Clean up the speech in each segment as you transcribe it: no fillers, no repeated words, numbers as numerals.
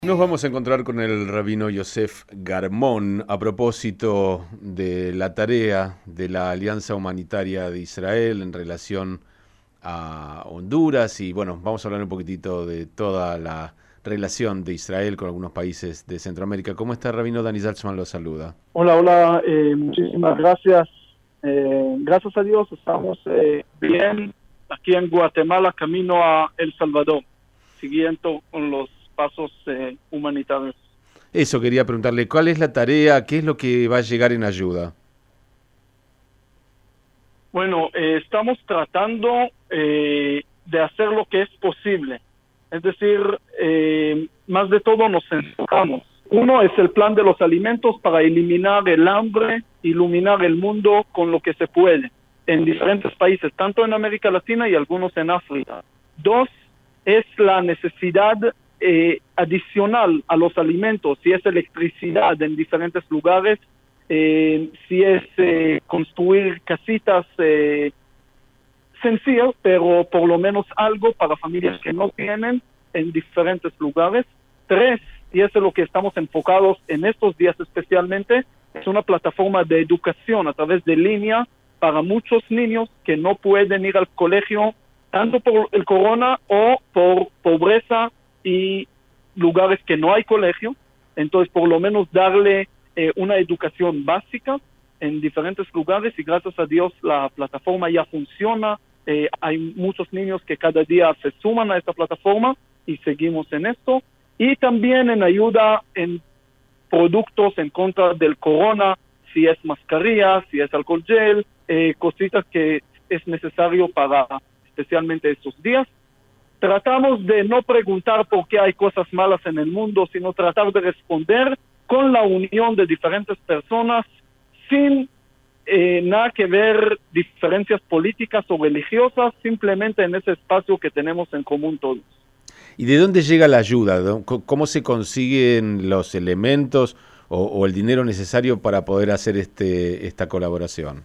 Nos vamos a encontrar con el rabino Yosef Garmón a propósito de la tarea de la Alianza Humanitaria de Israel en relación a Honduras y bueno, vamos a hablar un poquitito de toda la relación de Israel con algunos países de Centroamérica. ¿Cómo está, rabino? Dani Zaltzman lo saluda. Hola, hola, muchísimas gracias. Gracias a Dios estamos bien aquí en Guatemala, camino a El Salvador, siguiendo con los pasos humanitarios. Eso quería preguntarle, ¿cuál es la tarea? ¿Qué es lo que va a llegar en ayuda? Bueno, estamos tratando de hacer lo que es posible. Es decir, más de todo nos enfocamos. Uno es el plan de los alimentos para eliminar el hambre, iluminar el mundo con lo que se puede en diferentes países, tanto en América Latina y algunos en África. Dos, es la necesidad adicional a los alimentos, si es electricidad en diferentes lugares, si es construir casitas sencillas, pero por lo menos algo para familias que no tienen en diferentes lugares. Tres, y eso es lo que estamos enfocados en estos días especialmente, es una plataforma de educación a través de línea para muchos niños que no pueden ir al colegio, tanto por el corona o por pobreza y lugares que no hay colegio. Entonces, por lo menos darle una educación básica en diferentes lugares, y gracias a Dios la plataforma ya funciona. Hay muchos niños que cada día se suman a esta plataforma y seguimos en esto. Y también en ayuda en productos en contra del corona, si es mascarilla, si es alcohol gel, cositas que es necesario para especialmente estos días. Tratamos de no preguntar por qué hay cosas malas en el mundo, sino tratar de responder con la unión de diferentes personas sin nada que ver diferencias políticas o religiosas, simplemente en ese espacio que tenemos en común todos. ¿Y de dónde llega la ayuda? ¿Cómo se consiguen los elementos o el dinero necesario para poder hacer esta colaboración?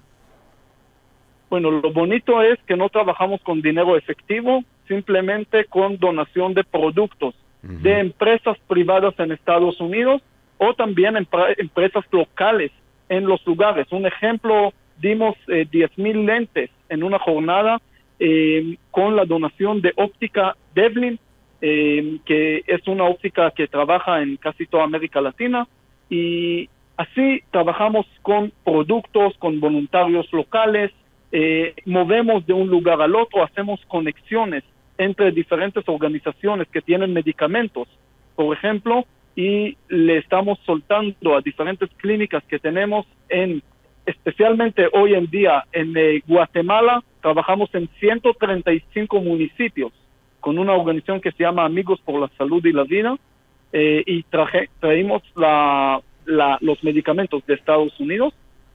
Bueno, lo bonito es que no trabajamos con dinero efectivo, simplemente con donación de productos de empresas privadas en Estados Unidos o también empresas locales en los lugares. Un ejemplo, dimos 10,000 lentes en una jornada con la donación de óptica Devlin, que es una óptica que trabaja en casi toda América Latina, y así trabajamos con productos, con voluntarios locales, movemos de un lugar al otro, hacemos conexiones entre diferentes organizaciones que tienen medicamentos, por ejemplo, y le estamos soltando a diferentes clínicas que tenemos especialmente hoy en día en Guatemala. Trabajamos en 135 municipios con una organización que se llama Amigos por la Salud y la Vida, y traímos los medicamentos de Estados Unidos,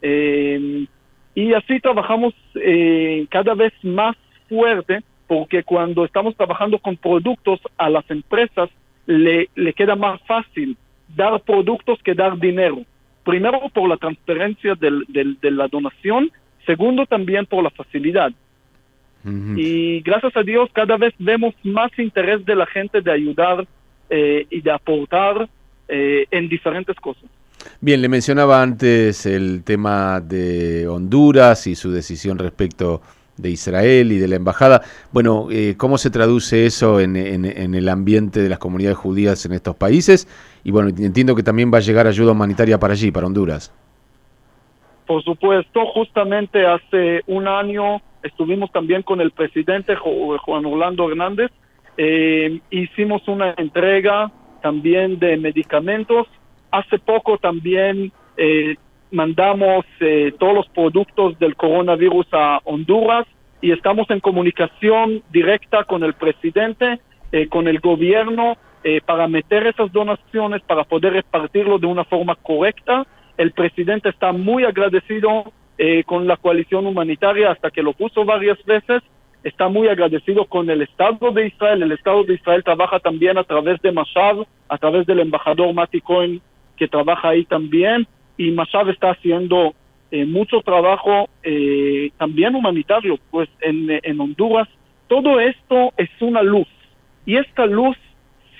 y así trabajamos cada vez más fuerte, porque cuando estamos trabajando con productos a las empresas le queda más fácil dar productos que dar dinero. Primero por la transparencia de la donación, segundo también por la facilidad. Y gracias a Dios cada vez vemos más interés de la gente de ayudar y de aportar en diferentes cosas. Bien, le mencionaba antes el tema de Honduras y su decisión respecto de Israel y de la embajada. Bueno, ¿cómo se traduce eso en el ambiente de las comunidades judías en estos países? Y bueno, entiendo que también va a llegar ayuda humanitaria para allí, para Honduras. Por supuesto, justamente hace un año estuvimos también con el presidente Juan Orlando Hernández, hicimos una entrega también de medicamentos. Hace poco también mandamos todos los productos del coronavirus a Honduras, y estamos en comunicación directa con el presidente, con el gobierno, para meter esas donaciones, para poder repartirlo de una forma correcta. El presidente está muy agradecido con la coalición humanitaria, hasta que lo puso varias veces. Está muy agradecido con el Estado de Israel. El Estado de Israel trabaja también a través de Mashav, a través del embajador Mati Cohen, que trabaja ahí también, y Mashav está haciendo mucho trabajo también humanitario pues en Honduras. Todo esto es una luz, y esta luz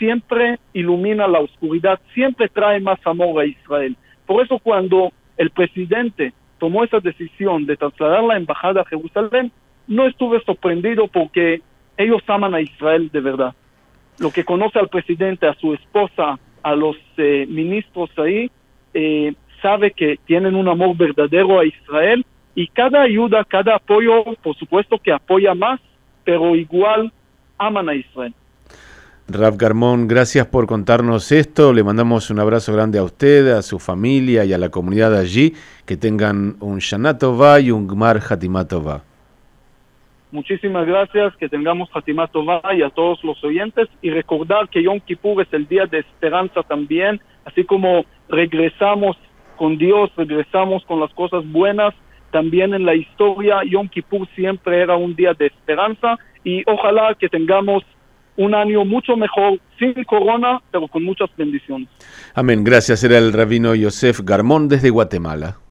siempre ilumina la oscuridad, siempre trae más amor a Israel. Por eso cuando el presidente tomó esa decisión de trasladar la embajada a Jerusalén, no estuve sorprendido porque ellos aman a Israel de verdad. Lo que conoce al presidente, a su esposa, a los ministros ahí, sabe que tienen un amor verdadero a Israel, y cada ayuda, cada apoyo, por supuesto que apoya más, pero igual aman a Israel. Rav Garmon, gracias por contarnos esto. Le mandamos un abrazo grande a usted, a su familia y a la comunidad allí. Que tengan un Shana Tová y un Gmar Hatimá Tová. Muchísimas gracias, que tengamos Hatimá Tová y a todos los oyentes. Y recordar que Yom Kippur es el día de esperanza también. Así como regresamos con Dios, regresamos con las cosas buenas. También en la historia, Yom Kippur siempre era un día de esperanza. Y ojalá que tengamos un año mucho mejor, sin corona, pero con muchas bendiciones. Amén. Gracias. Era el rabino Yosef Garmon desde Guatemala.